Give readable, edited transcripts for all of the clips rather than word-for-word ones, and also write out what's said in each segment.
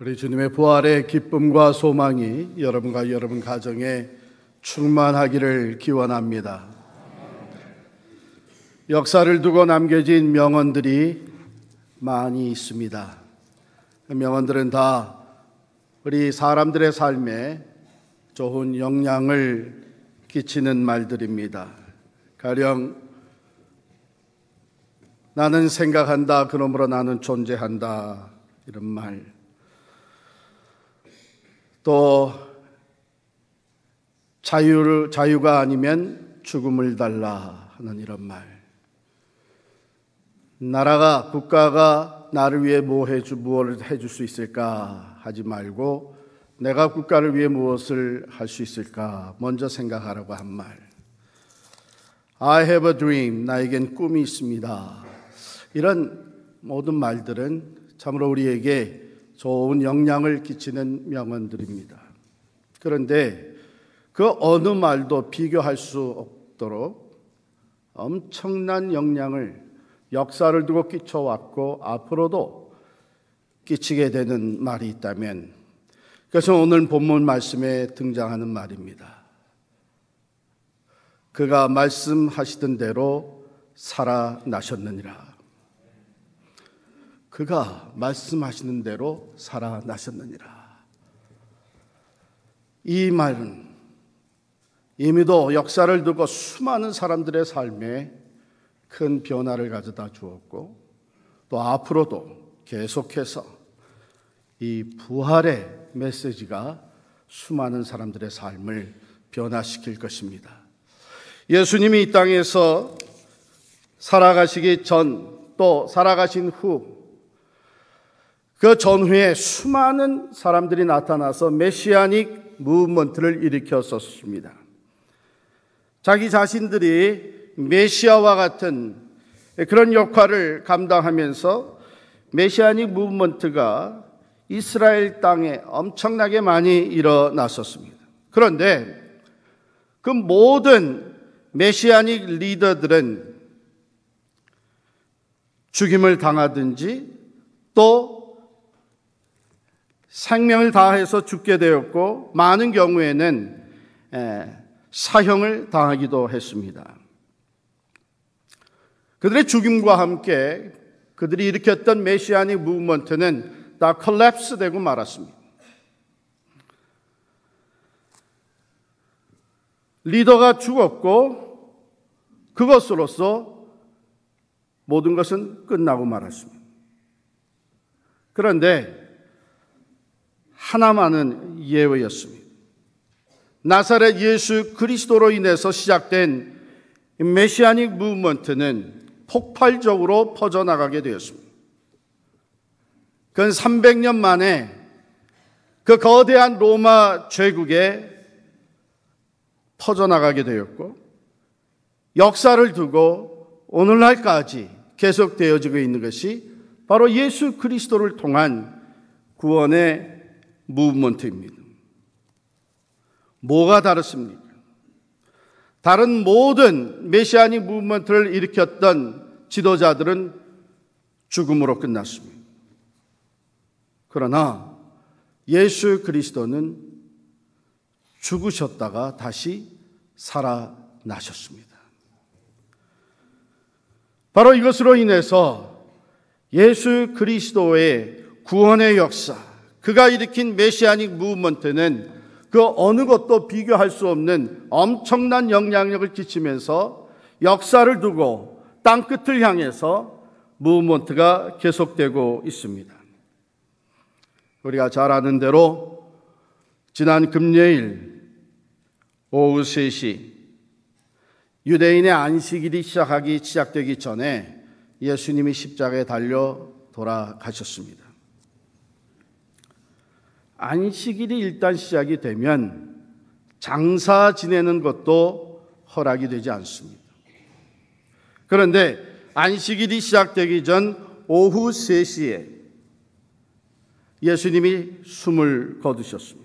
우리 주님의 부활의 기쁨과 소망이 여러분과 여러분 가정에 충만하기를 기원합니다. 역사를 두고 남겨진 명언들이 많이 있습니다. 그 명언들은 다 우리 사람들의 삶에 좋은 영향을 끼치는 말들입니다. 가령 나는 생각한다, 그러므로 나는 존재한다, 이런 말. 또 자유가 아니면 죽음을 달라 하는 이런 말. 나라가, 국가가 나를 위해 무엇을 해줄 수 있을까 하지 말고 내가 국가를 위해 무엇을 할 수 있을까 먼저 생각하라고 한 말. I have a dream. 나에겐 꿈이 있습니다. 이런 모든 말들은 참으로 우리에게 좋은 영향을 끼치는 명언들입니다. 그런데 그 어느 말도 비교할 수 없도록 엄청난 영향을 역사를 두고 끼쳐왔고 앞으로도 끼치게 되는 말이 있다면 그것은 오늘 본문 말씀에 등장하는 말입니다. 그가 말씀하시던 대로 살아나셨느니라. 그가 말씀하시는 대로 살아나셨느니라. 이 말은 이미도 역사를 두고 수많은 사람들의 삶에 큰 변화를 가져다 주었고 또 앞으로도 계속해서 이 부활의 메시지가 수많은 사람들의 삶을 변화시킬 것입니다. 예수님이 이 땅에서 살아가시기 전 또 살아가신 후 그 전후에 수많은 사람들이 나타나서 메시아닉 무브먼트를 일으켰었습니다. 자기 자신들이 메시아와 같은 그런 역할을 감당하면서 메시아닉 무브먼트가 이스라엘 땅에 엄청나게 많이 일어났었습니다. 그런데 그 모든 메시아닉 리더들은 죽임을 당하든지 또 생명을 다해서 죽게 되었고 많은 경우에는 사형을 당하기도 했습니다. 그들의 죽임과 함께 그들이 일으켰던 메시아닉 무브먼트는 다 콜랩스되고 말았습니다. 리더가 죽었고 그것으로서 모든 것은 끝나고 말았습니다. 그런데 하나만은 예외였습니다. 나사렛 예수 그리스도로 인해서 시작된 메시아닉 무브먼트는 폭발적으로 퍼져나가게 되었습니다. 그건 300년 만에 그 거대한 로마 제국에 퍼져나가게 되었고 역사를 두고 오늘날까지 계속되어지고 있는 것이 바로 예수 그리스도를 통한 구원의 무브먼트입니다. 뭐가 다르습니까? 다른 모든 메시아닉 무브먼트를 일으켰던 지도자들은 죽음으로 끝났습니다. 그러나 예수 그리스도는 죽으셨다가 다시 살아나셨습니다. 바로 이것으로 인해서 예수 그리스도의 구원의 역사, 그가 일으킨 메시아닉 무브먼트는 그 어느 것도 비교할 수 없는 엄청난 영향력을 끼치면서 역사를 두고 땅끝을 향해서 무브먼트가 계속되고 있습니다. 우리가 잘 아는 대로 지난 금요일 오후 3시 유대인의 안식일이 시작되기 전에 예수님이 십자가에 달려 돌아가셨습니다. 안식일이 일단 시작이 되면 장사 지내는 것도 허락이 되지 않습니다. 그런데 안식일이 시작되기 전 오후 3시에 예수님이 숨을 거두셨습니다.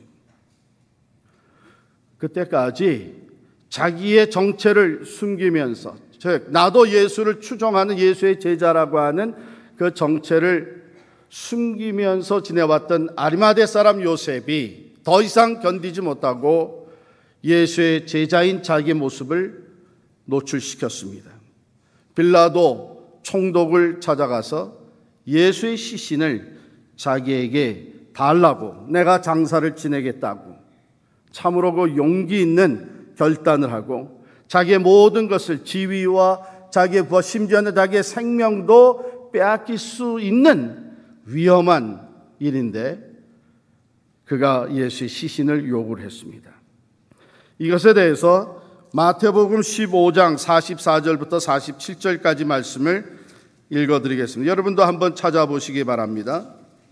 그때까지 자기의 정체를 숨기면서 즉 나도 예수를 추종하는 예수의 제자라고 하는 그 정체를 숨기면서 지내왔던 아리마대 사람 요셉이 더 이상 견디지 못하고 예수의 제자인 자기의 모습을 노출시켰습니다. 빌라도 총독을 찾아가서 예수의 시신을 자기에게 달라고, 내가 장사를 지내겠다고 참으로 그 용기 있는 결단을 하고 자기의 모든 것을, 지위와 자기의 부하, 심지어는 자기의 생명도 빼앗길 수 있는 위험한 일인데 그가 예수의 시신을 요구를 했습니다. 이것에 대해서 마태복음 15장 44절부터 47절까지 말씀을 읽어드리겠습니다. 여러분도 한번 찾아보시기 바랍니다.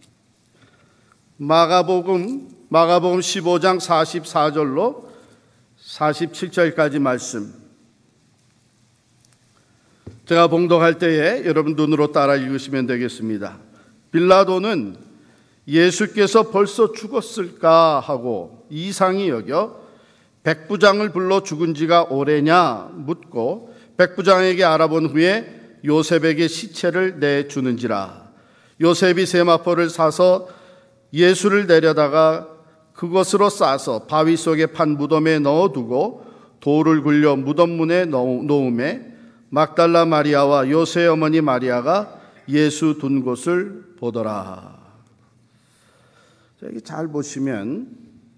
마가복음 15장 44절로 47절까지 말씀, 제가 봉독할 때에 여러분 눈으로 따라 읽으시면 되겠습니다. 빌라도는 예수께서 벌써 죽었을까 하고 이상히 여겨 백부장을 불러 죽은 지가 오래냐 묻고 백부장에게 알아본 후에 요셉에게 시체를 내주는지라. 요셉이 세마포를 사서 예수를 내려다가 그것으로 싸서 바위 속에 판 무덤에 넣어두고 돌을 굴려 무덤 문에 놓음에 막달라 마리아와 요새의 어머니 마리아가 예수 둔 곳을 보더라. 여기 잘 보시면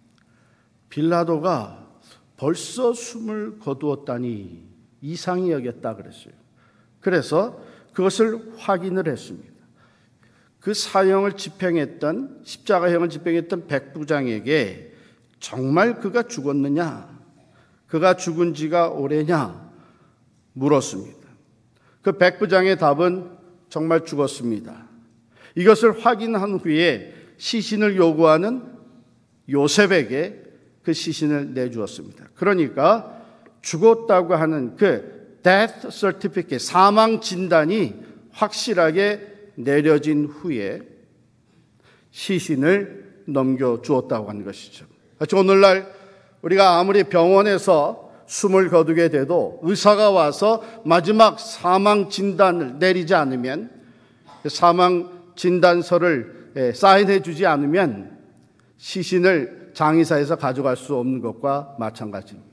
빌라도가 벌써 숨을 거두었다니 이상히 여겼다 그랬어요. 그래서 그것을 확인을 했습니다. 그 사형을 집행했던, 십자가형을 집행했던 백부장에게 정말 그가 죽었느냐, 그가 죽은 지가 오래냐 물었습니다. 그 백부장의 답은 정말 죽었습니다. 이것을 확인한 후에 시신을 요구하는 요셉에게 그 시신을 내주었습니다. 그러니까 죽었다고 하는 그 death certificate, 사망 진단이 확실하게 내려진 후에 시신을 넘겨주었다고 하는 것이죠. 오늘날 우리가 아무리 병원에서 숨을 거두게 돼도 의사가 와서 마지막 사망 진단을 내리지 않으면, 사망 진단서를 사인해 주지 않으면 시신을 장의사에서 가져갈 수 없는 것과 마찬가지입니다.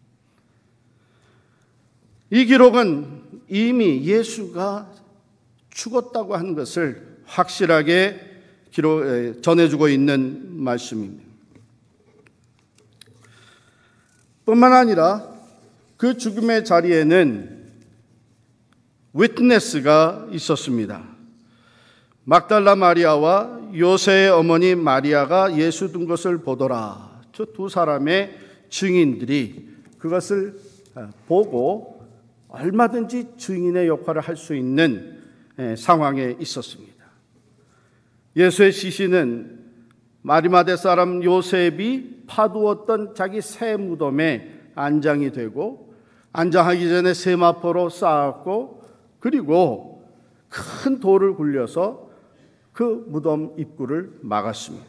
이 기록은 이미 예수가 죽었다고 하는 것을 확실하게 전해주고 있는 말씀입니다. 뿐만 아니라 그 죽음의 자리에는 위트네스가 있었습니다. 막달라 마리아와 요새의 어머니 마리아가 예수 둔 것을 보더라. 저 두 사람의 증인들이 그것을 보고 얼마든지 증인의 역할을 할 수 있는 상황에 있었습니다. 예수의 시신은 마리마대 사람 요셉이 파두었던 자기 새 무덤에 안장이 되고, 안장하기 전에 세마포로 쌓았고, 그리고 큰 돌을 굴려서 그 무덤 입구를 막았습니다.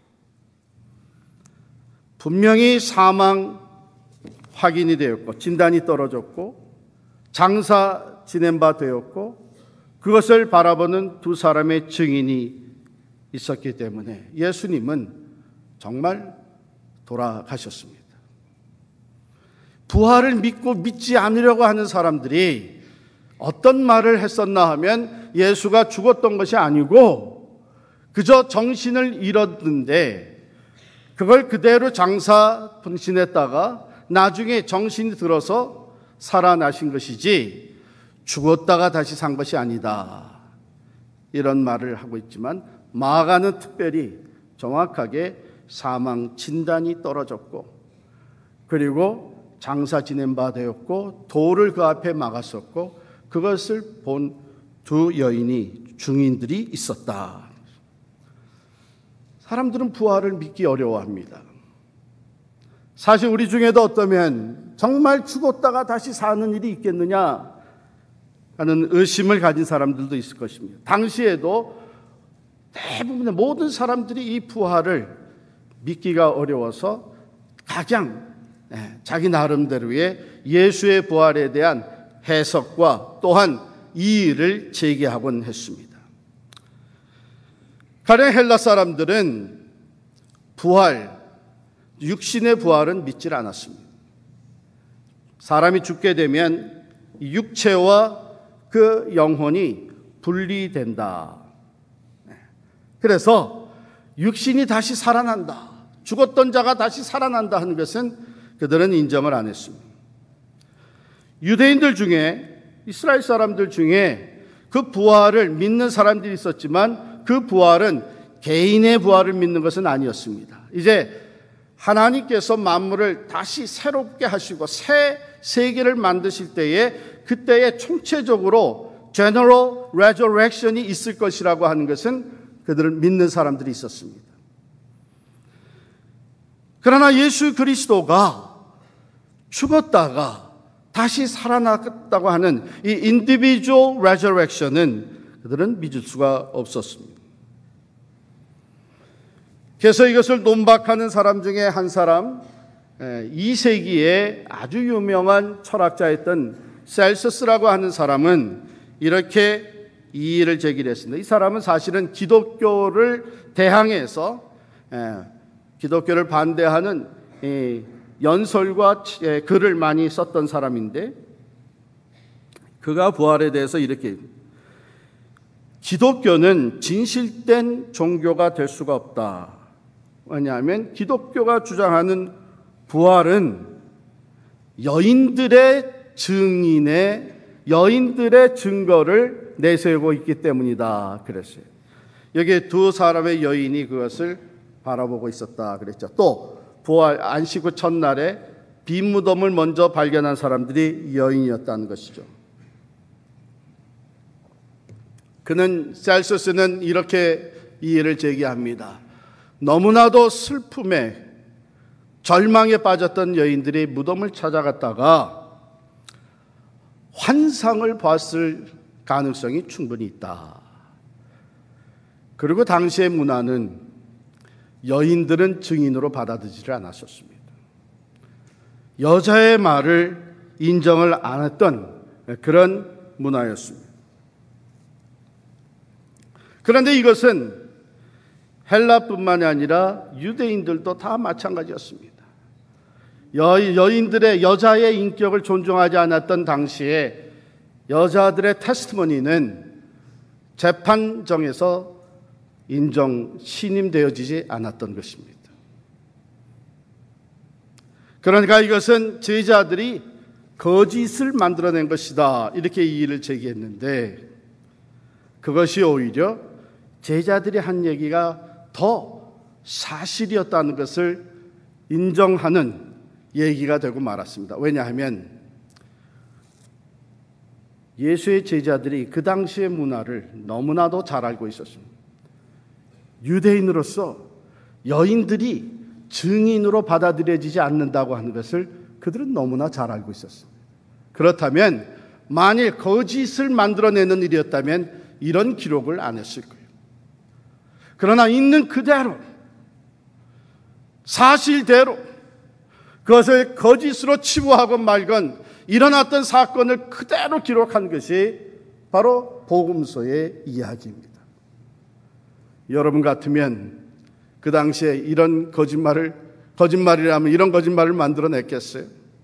분명히 사망 확인이 되었고, 진단이 떨어졌고, 장사 지낸 바 되었고, 그것을 바라보는 두 사람의 증인이 있었기 때문에 예수님은 정말 돌아가셨습니다. 부활을 믿고 믿지 않으려고 하는 사람들이 어떤 말을 했었나 하면 예수가 죽었던 것이 아니고 그저 정신을 잃었는데 그걸 그대로 장사 분신했다가 나중에 정신이 들어서 살아나신 것이지 죽었다가 다시 산 것이 아니다, 이런 말을 하고 있지만, 마가는 특별히 정확하게 사망 진단이 떨어졌고, 그리고 장사 지낸 바 되었고, 돌을 그 앞에 막았었고, 그것을 본 두 여인이, 증인들이 있었다. 사람들은 부활을 믿기 어려워합니다. 사실 우리 중에도 어떠면 정말 죽었다가 다시 사는 일이 있겠느냐 하는 의심을 가진 사람들도 있을 것입니다. 당시에도 대부분의 모든 사람들이 이 부활을 믿기가 어려워서 가장 자기 나름대로의 예수의 부활에 대한 해석과 또한 이의를 제기하곤 했습니다. 가령 헬라 사람들은 부활, 육신의 부활은 믿질 않았습니다. 사람이 죽게 되면 육체와 그 영혼이 분리된다. 그래서 육신이 다시 살아난다, 죽었던 자가 다시 살아난다 하는 것은 그들은 인정을 안 했습니다. 유대인들 중에, 이스라엘 사람들 중에 그 부활을 믿는 사람들이 있었지만 그 부활은 개인의 부활을 믿는 것은 아니었습니다. 이제 하나님께서 만물을 다시 새롭게 하시고 새 세계를 만드실 때에 그때에 총체적으로 General Resurrection이 있을 것이라고 하는 것은 그들을 믿는 사람들이 있었습니다. 그러나 예수 그리스도가 죽었다가 다시 살아났다고 하는 이 Individual Resurrection은 그들은 믿을 수가 없었습니다. 그래서 이것을 논박하는 사람 중에 한 사람, 2세기에 아주 유명한 철학자였던 셀서스라고 하는 사람은 이렇게 이의를 제기했습니다. 이 사람은 사실은 기독교를 대항해서 기독교를 반대하는 연설과 글을 많이 썼던 사람인데, 그가 부활에 대해서 이렇게, 기독교는 진실된 종교가 될 수가 없다. 왜냐하면 기독교가 주장하는 부활은 여인들의 증거를 내세우고 있기 때문이다 그랬어요. 여기에 두 사람의 여인이 그것을 바라보고 있었다 그랬죠. 또 부활 안식 후 첫날에 빈 무덤을 먼저 발견한 사람들이 여인이었다는 것이죠. 셀서스는 이렇게 이해를 제기합니다. 너무나도 슬픔에 절망에 빠졌던 여인들이 무덤을 찾아갔다가 환상을 봤을 가능성이 충분히 있다. 그리고 당시의 문화는 여인들은 증인으로 받아들이지 않았었습니다. 여자의 말을 인정을 안 했던 그런 문화였습니다. 그런데 이것은 헬라뿐만이 아니라 유대인들도 다 마찬가지였습니다. 여자의 인격을 존중하지 않았던 당시에 여자들의 테스티머니는 재판정에서 신임되어지지 않았던 것입니다. 그러니까 이것은 제자들이 거짓을 만들어낸 것이다, 이렇게 이의를 제기했는데, 그것이 오히려 제자들이 한 얘기가 더 사실이었다는 것을 인정하는 얘기가 되고 말았습니다. 왜냐하면 예수의 제자들이 그 당시의 문화를 너무나도 잘 알고 있었습니다. 유대인으로서 여인들이 증인으로 받아들여지지 않는다고 하는 것을 그들은 너무나 잘 알고 있었습니다. 그렇다면 만일 거짓을 만들어내는 일이었다면 이런 기록을 안 했을 거예요. 그러나 있는 그대로, 사실대로 그것을 거짓으로 치부하건 말건 일어났던 사건을 그대로 기록한 것이 바로 복음서의 이야기입니다. 여러분 같으면 그 당시에 이런 거짓말이라면 이런 거짓말을 만들어냈겠어요?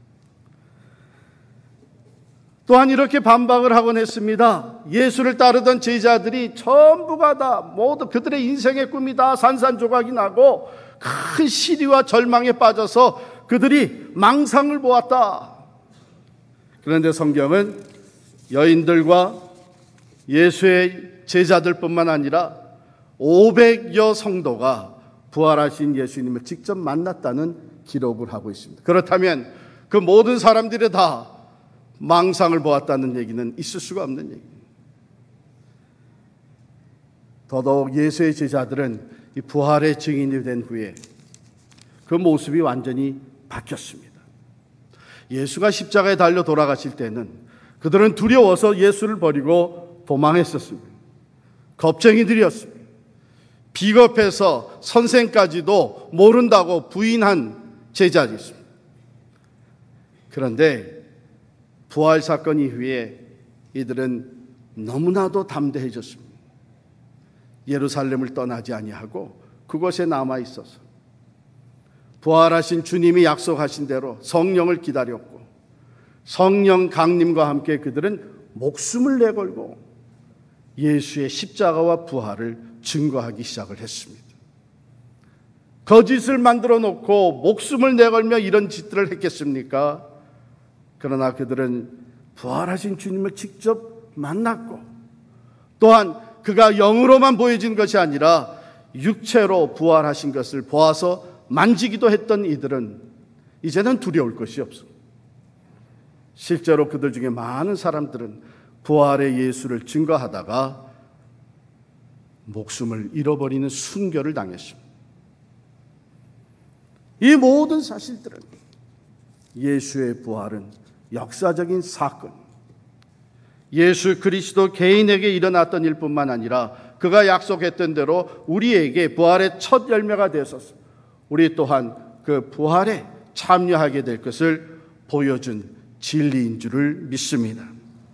또한 이렇게 반박을 하곤 했습니다. 예수를 따르던 제자들이 전부가 다 모두 그들의 인생의 꿈이 다 산산조각이 나고 큰 시리와 절망에 빠져서 그들이 망상을 보았다. 그런데 성경은 여인들과 예수의 제자들뿐만 아니라 500여 성도가 부활하신 예수님을 직접 만났다는 기록을 하고 있습니다. 그렇다면 그 모든 사람들이 다 망상을 보았다는 얘기는 있을 수가 없는 얘기입니다. 더더욱 예수의 제자들은 이 부활의 증인이 된 후에 그 모습이 완전히 바뀌었습니다. 예수가 십자가에 달려 돌아가실 때는 그들은 두려워서 예수를 버리고 도망했었습니다. 겁쟁이들이었습니다. 비겁해서 선생까지도 모른다고 부인한 제자들이 있습니다. 그런데 부활 사건 이후에 이들은 너무나도 담대해졌습니다. 예루살렘을 떠나지 아니하고 그곳에 남아 있어서 부활하신 주님이 약속하신 대로 성령을 기다렸고, 성령 강림과 함께 그들은 목숨을 내걸고 예수의 십자가와 부활을 증거하기 시작을 했습니다. 거짓을 만들어 놓고 목숨을 내걸며 이런 짓들을 했겠습니까? 그러나 그들은 부활하신 주님을 직접 만났고, 또한 그가 영으로만 보여진 것이 아니라 육체로 부활하신 것을 보아서 만지기도 했던 이들은 이제는 두려울 것이 없습니다. 실제로 그들 중에 많은 사람들은 부활의 예수를 증거하다가 목숨을 잃어버리는 순교를 당했습니다. 이 모든 사실들은 예수의 부활은 역사적인 사건, 예수 그리스도 개인에게 일어났던 일뿐만 아니라 그가 약속했던 대로 우리에게 부활의 첫 열매가 되어서 우리 또한 그 부활에 참여하게 될 것을 보여준 진리인 줄을 믿습니다.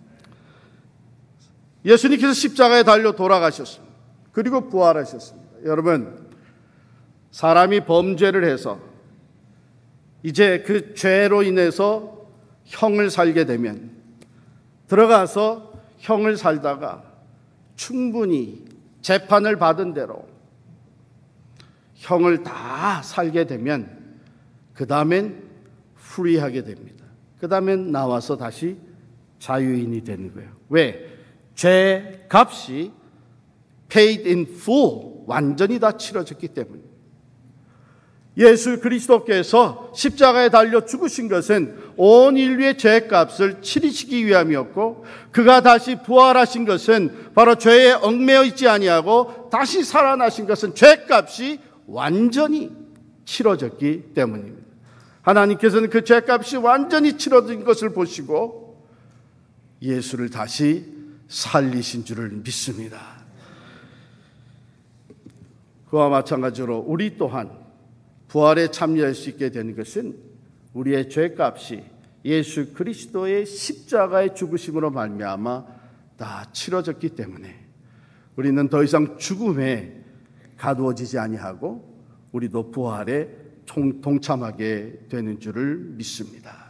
예수님께서 십자가에 달려 돌아가셨습니다. 그리고 부활하셨습니다. 여러분, 사람이 범죄를 해서 이제 그 죄로 인해서 형을 살게 되면 들어가서 형을 살다가 충분히 재판을 받은 대로 형을 다 살게 되면 그 다음엔 프리하게 됩니다. 그 다음엔 나와서 다시 자유인이 되는 거예요. 왜? 죄 값이 paid in full, 완전히 다 치러졌기 때문입니다. 예수 그리스도께서 십자가에 달려 죽으신 것은 온 인류의 죄값을 치르시기 위함이었고, 그가 다시 부활하신 것은 바로 죄에 얽매여 있지 아니하고 다시 살아나신 것은 죄값이 완전히 치러졌기 때문입니다. 하나님께서는 그 죄값이 완전히 치러진 것을 보시고 예수를 다시 살리신 줄을 믿습니다. 그와 마찬가지로 우리 또한 부활에 참여할 수 있게 되는 것은 우리의 죄값이 예수 그리스도의 십자가의 죽으심으로 말미암아 다 치러졌기 때문에 우리는 더 이상 죽음에 가두어지지 아니하고 우리도 부활에 동참하게 되는 줄을 믿습니다.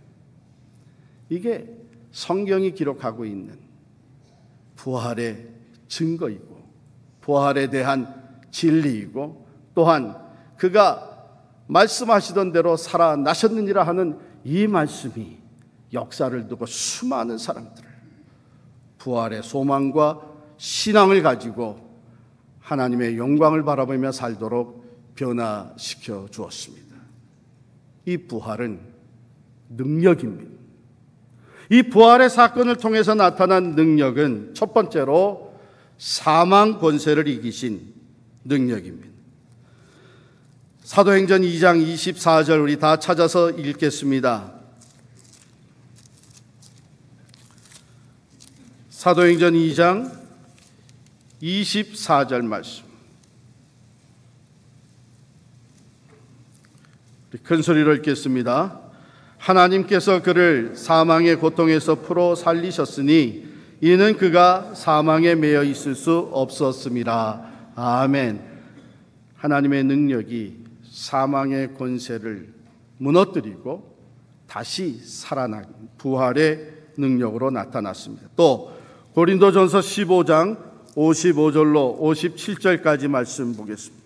이게 성경이 기록하고 있는 부활의 증거이고 부활에 대한 진리이고, 또한 그가 말씀하시던 대로 살아나셨느니라 하는 이 말씀이 역사를 두고 수많은 사람들을 부활의 소망과 신앙을 가지고 하나님의 영광을 바라보며 살도록 변화시켜 주었습니다. 이 부활은 능력입니다. 이 부활의 사건을 통해서 나타난 능력은 첫 번째로 사망 권세를 이기신 능력입니다. 사도행전 2장 24절 우리 다 찾아서 읽겠습니다. 사도행전 2장 24절 말씀. 큰 소리로 읽겠습니다. 하나님께서 그를 사망의 고통에서 풀어 살리셨으니 이는 그가 사망에 매여 있을 수 없었음이라. 아멘. 하나님의 능력이 사망의 권세를 무너뜨리고 다시 살아난 부활의 능력으로 나타났습니다. 또 고린도전서 15장 55절로 57절까지 말씀 보겠습니다.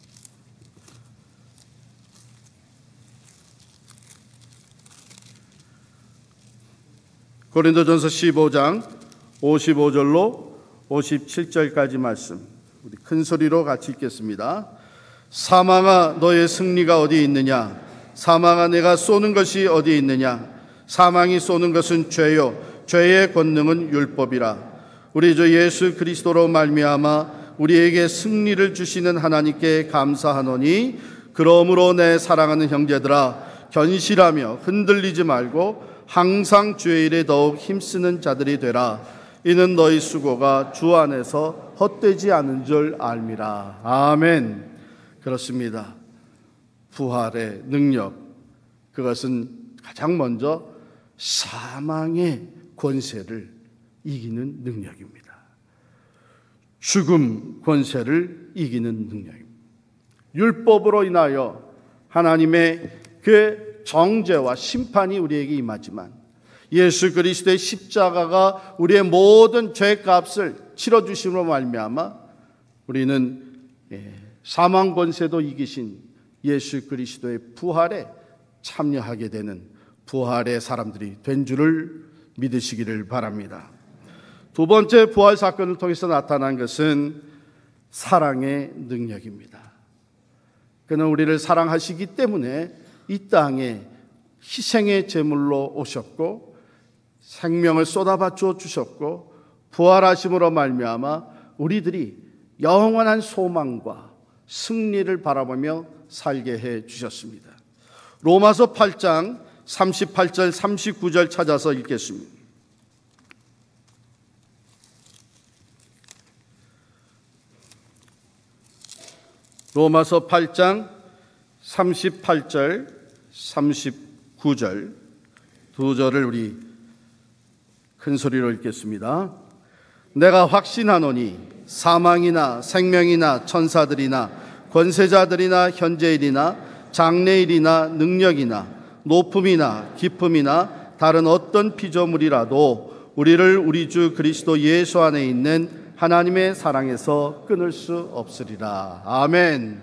고린도전서 15장 55절로 57절까지 말씀 우리 큰 소리로 같이 읽겠습니다. 사망아 너의 승리가 어디 있느냐? 사망아 내가 쏘는 것이 어디 있느냐? 사망이 쏘는 것은 죄요 죄의 권능은 율법이라. 우리 주 예수 그리스도로 말미암아 우리에게 승리를 주시는 하나님께 감사하노니 그러므로 내 사랑하는 형제들아 견실하며 흔들리지 말고 항상 주의 일에 더욱 힘쓰는 자들이 되라. 이는 너희 수고가 주 안에서 헛되지 않은 줄 알미라. 아멘. 그렇습니다. 부활의 능력, 그것은 가장 먼저 사망의 권세를 이기는 능력입니다. 죽음 권세를 이기는 능력입니다. 율법으로 인하여 하나님의 그 정죄와 심판이 우리에게 임하지만 예수 그리스도의 십자가가 우리의 모든 죄값을 치러주심으로 말미암아 우리는 사망 권세도 이기신 예수 그리스도의 부활에 참여하게 되는 부활의 사람들이 된 줄을 믿으시기를 바랍니다. 두 번째 부활 사건을 통해서 나타난 것은 사랑의 능력입니다. 그는 우리를 사랑하시기 때문에 이 땅에 희생의 제물로 오셨고 생명을 쏟아바쳐 주셨고 부활하심으로 말미암아 우리들이 영원한 소망과 승리를 바라보며 살게 해 주셨습니다. 로마서 8장 38절 39절 찾아서 읽겠습니다. 로마서 8장 38절 39절 두 절을 우리 큰 소리로 읽겠습니다. 내가 확신하노니 사망이나 생명이나 천사들이나 권세자들이나 현재일이나 장래일이나 능력이나 높음이나 깊음이나 다른 어떤 피조물이라도 우리를 우리 주 그리스도 예수 안에 있는 하나님의 사랑에서 끊을 수 없으리라. 아멘.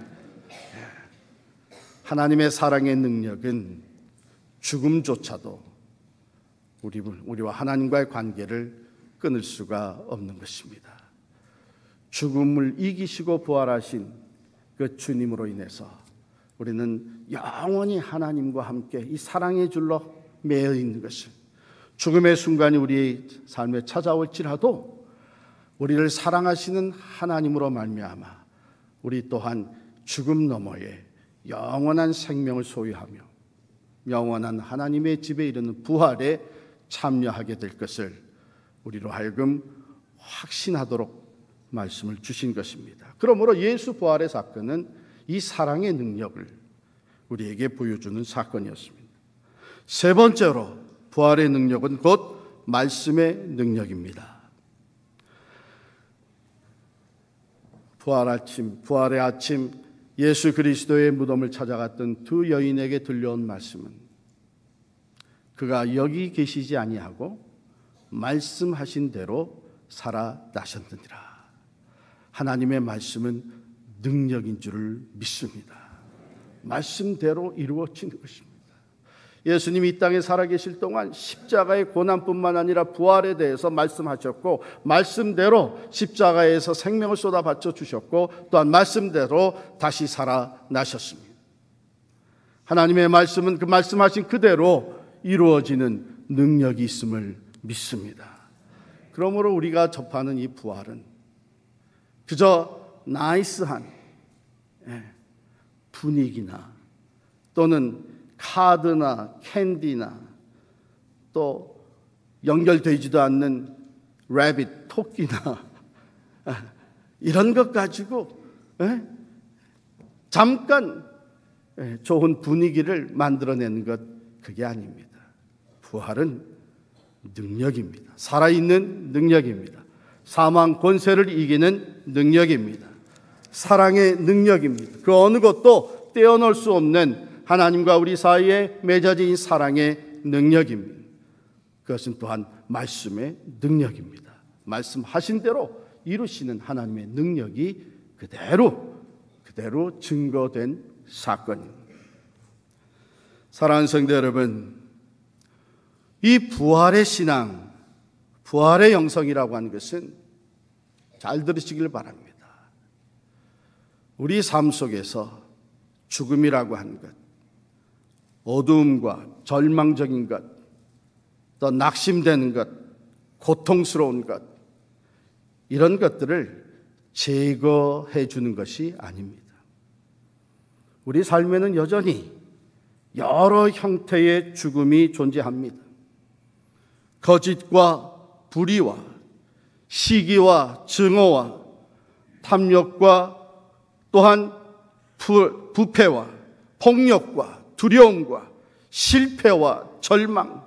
하나님의 사랑의 능력은 죽음조차도 우리와 하나님과의 관계를 끊을 수가 없는 것입니다. 죽음을 이기시고 부활하신 그 주님으로 인해서 우리는 영원히 하나님과 함께 이 사랑의 줄로 매여 있는 것을, 죽음의 순간이 우리의 삶에 찾아올지라도 우리를 사랑하시는 하나님으로 말미암아 우리 또한 죽음 너머에 영원한 생명을 소유하며 영원한 하나님의 집에 이르는 부활에 참여하게 될 것을 우리로 하여금 확신하도록 말씀을 주신 것입니다. 그러므로 예수 부활의 사건은 이 사랑의 능력을 우리에게 보여주는 사건이었습니다. 세 번째로 부활의 능력은 곧 말씀의 능력입니다. 부활의 아침 예수 그리스도의 무덤을 찾아갔던 두 여인에게 들려온 말씀은 그가 여기 계시지 아니하고 말씀하신 대로 살아나셨느니라. 하나님의 말씀은 능력인 줄을 믿습니다. 말씀대로 이루어지는 것입니다. 예수님이 이 땅에 살아계실 동안 십자가의 고난뿐만 아니라 부활에 대해서 말씀하셨고 말씀대로 십자가에서 생명을 쏟아바쳐 주셨고 또한 말씀대로 다시 살아나셨습니다. 하나님의 말씀은 그 말씀하신 그대로 이루어지는 능력이 있음을 믿습니다. 그러므로 우리가 접하는 이 부활은 그저 나이스한 분위기나 또는 카드나 캔디나 또 연결되지도 않는 래빗, 토끼나 이런 것 가지고 잠깐 좋은 분위기를 만들어내는 것, 그게 아닙니다. 부활은 능력입니다. 살아있는 능력입니다. 사망 권세를 이기는 능력입니다. 사랑의 능력입니다. 그 어느 것도 떼어놓을 수 없는 하나님과 우리 사이에 맺어진 사랑의 능력입니다. 그것은 또한 말씀의 능력입니다. 말씀하신 대로 이루시는 하나님의 능력이 그대로 증거된 사건입니다. 사랑하는 성도 여러분, 이 부활의 신앙, 부활의 영성이라고 하는 것은 잘 들으시길 바랍니다. 우리 삶 속에서 죽음이라고 하는 것, 어두움과 절망적인 것, 또 낙심되는 것, 고통스러운 것, 이런 것들을 제거해 주는 것이 아닙니다. 우리 삶에는 여전히 여러 형태의 죽음이 존재합니다. 거짓과 불의와 시기와 증오와 탐욕과 또한 부패와 폭력과 두려움과 실패와 절망,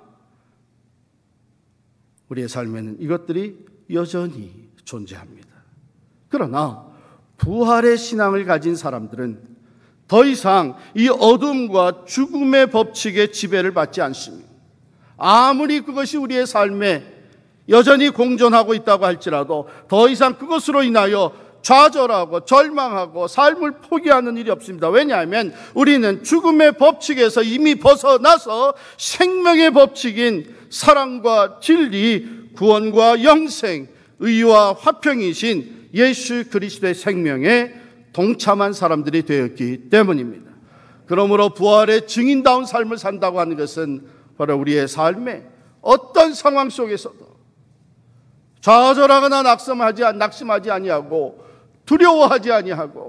우리의 삶에는 이것들이 여전히 존재합니다. 그러나 부활의 신앙을 가진 사람들은 더 이상 이 어둠과 죽음의 법칙의 지배를 받지 않습니다. 아무리 그것이 우리의 삶에 여전히 공존하고 있다고 할지라도 더 이상 그것으로 인하여 좌절하고 절망하고 삶을 포기하는 일이 없습니다. 왜냐하면 우리는 죽음의 법칙에서 이미 벗어나서 생명의 법칙인 사랑과 진리, 구원과 영생, 의와 화평이신 예수 그리스도의 생명에 동참한 사람들이 되었기 때문입니다. 그러므로 부활의 증인다운 삶을 산다고 하는 것은 바로 우리의 삶에 어떤 상황 속에서도 좌절하거나 낙심하지 아니하고 두려워하지 아니하고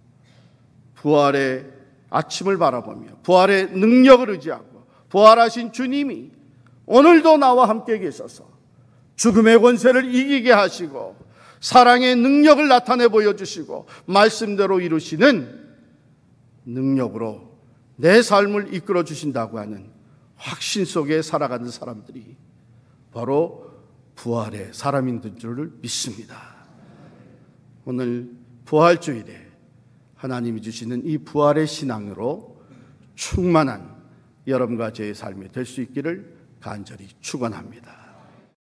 부활의 아침을 바라보며 부활의 능력을 의지하고 부활하신 주님이 오늘도 나와 함께 계셔서 죽음의 권세를 이기게 하시고 사랑의 능력을 나타내 보여주시고 말씀대로 이루시는 능력으로 내 삶을 이끌어 주신다고 하는 확신 속에 살아가는 사람들이 바로 부활의 사람인 줄을 믿습니다. 오늘 부활주일에 하나님이 주시는 이 부활의 신앙으로 충만한 여러분과 저의 삶이 될 수 있기를 간절히 축원합니다.